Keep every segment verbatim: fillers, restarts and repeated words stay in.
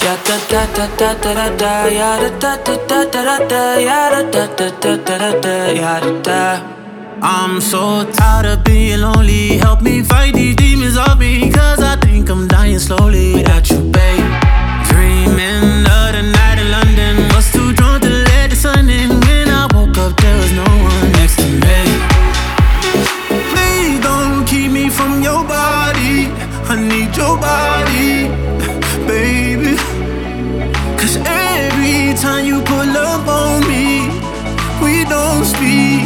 da da da da da da da, ya da da da da da da, ya da da da da da da, ya da da. I'm so tired of being lonely. Help me fight these demons off me, cause I think I'm dying slowly without you, babe. Dreaming of the night in London, was too drunk to let the sun in. When I woke up there was no one next to me. Please don't keep me from your body, I need your body, baby. Cause every time you pull up on me, we don't speak.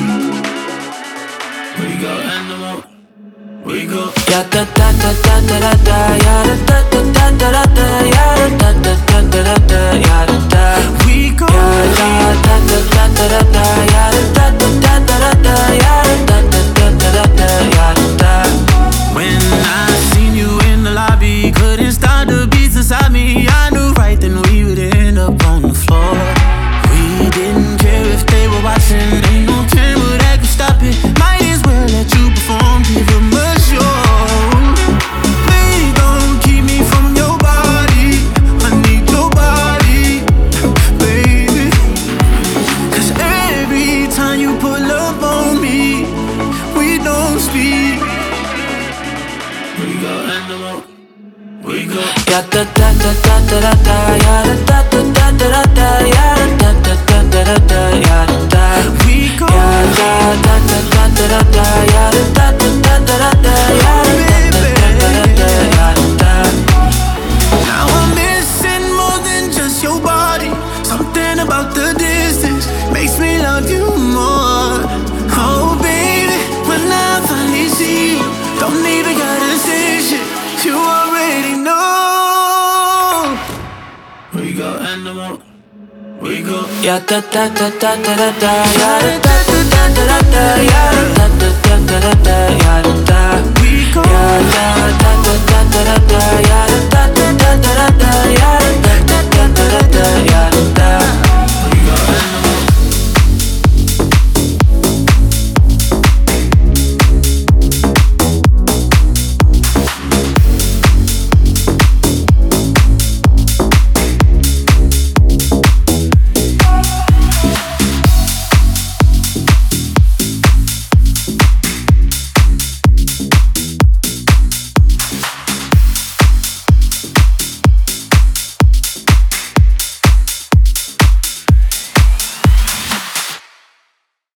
We go animal, we go. Ya da da da da da da, ya da da da da da, ya da da da da da, ya da da. We go. Ya da da da da da, ya da da da da da, ya da da da da, ya da da. When I seen you in the lobby, couldn't stop the beats inside me. I knew right then we would end up on the floor. We didn't care if they were watching, ain't no camera that could stop it. Might as well let you perform, give them a show. Please don't keep me from your body, I need your body, baby. Cause every time you pull up on me, we don't speak. We go animal, we go. Ya da da da da da da, ya da da da da da, ya da da da da da, ya da da. We go. Ya da da da da da, ya da da da da da, ya da da da da, ya da da. Now I'm missing more than just your body. Something about the distance makes me love you more. Oh baby, when I finally see you, don't even gotta say shit, you already know. We go animal, we go. Ya da da da da da da, ya da da da da da, ya da da da da da, ya da da. We go. Ya da da da da da, ya da da da da da, ya